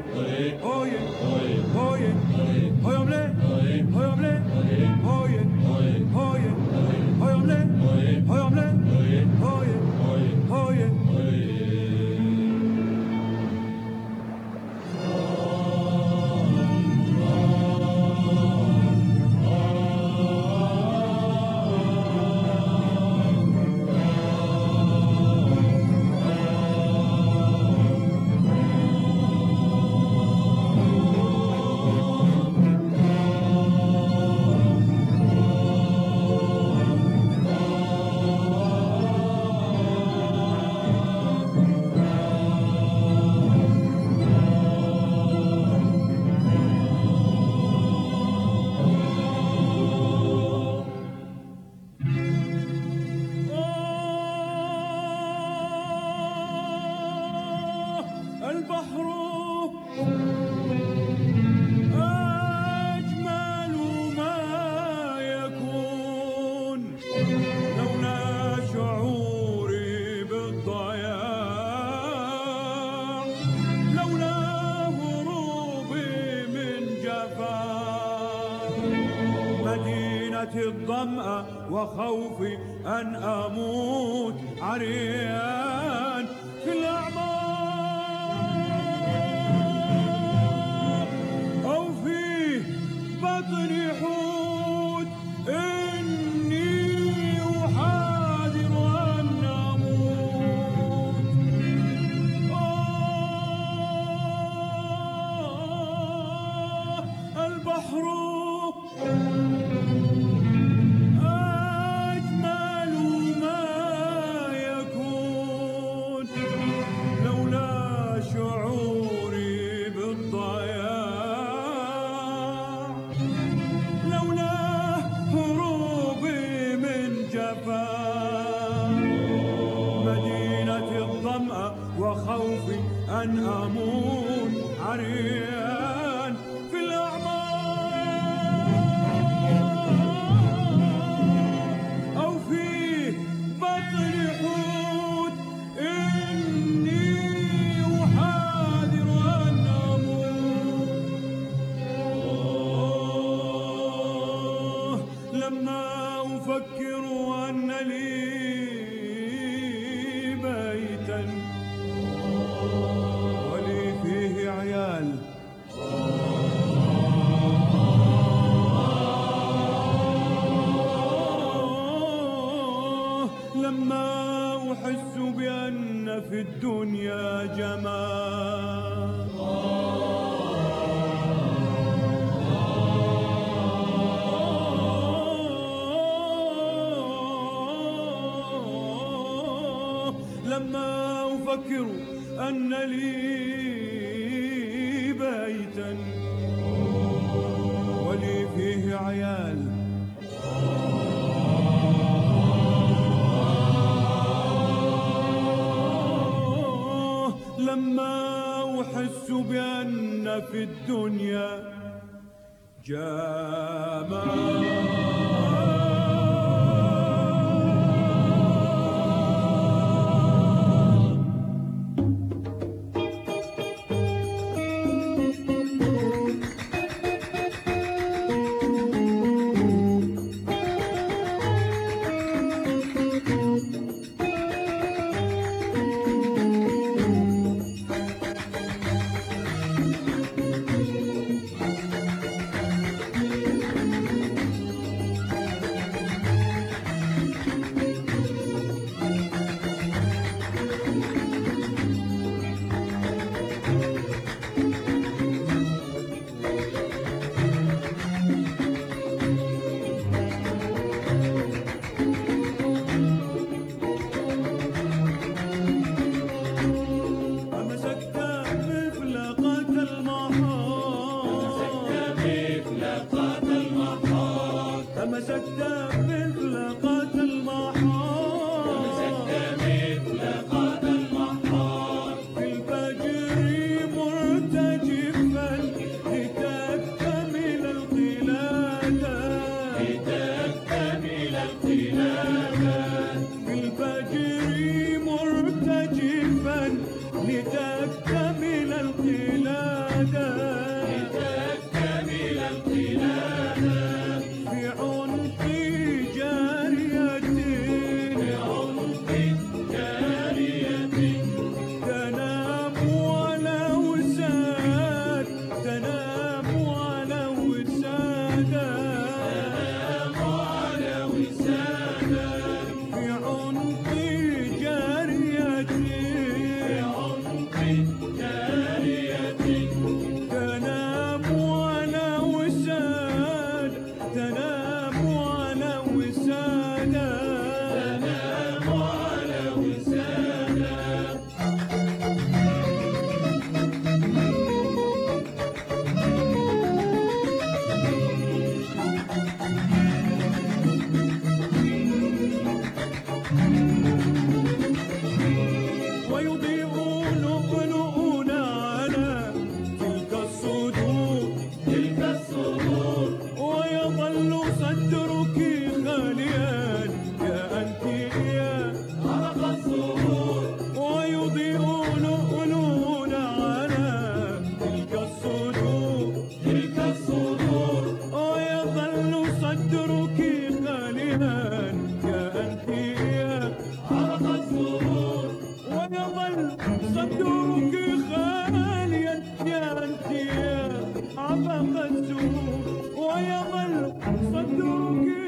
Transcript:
الظمأ وخوفي أن أموت عريان في الأعماق أو في بطن حوت إني أحاذر أن أموت. البحر وخوفي أن أموت عريان في الأعماق أو في بطن حوت إني أحاذر أن أموت. لما أفكر أن لي بيتا ولي فيه عيال لما أحس بأن في الدنيا جمال لما أفكر أن لي بيتا ولي فيه عيال لما أحس بأن في الدنيا جمال مسكت مثل قات المحار في الفجر مرتجفا لتكتمل القلادة في الفجر مرتجفا لتكتمل القلادة السوق ويظل صدرك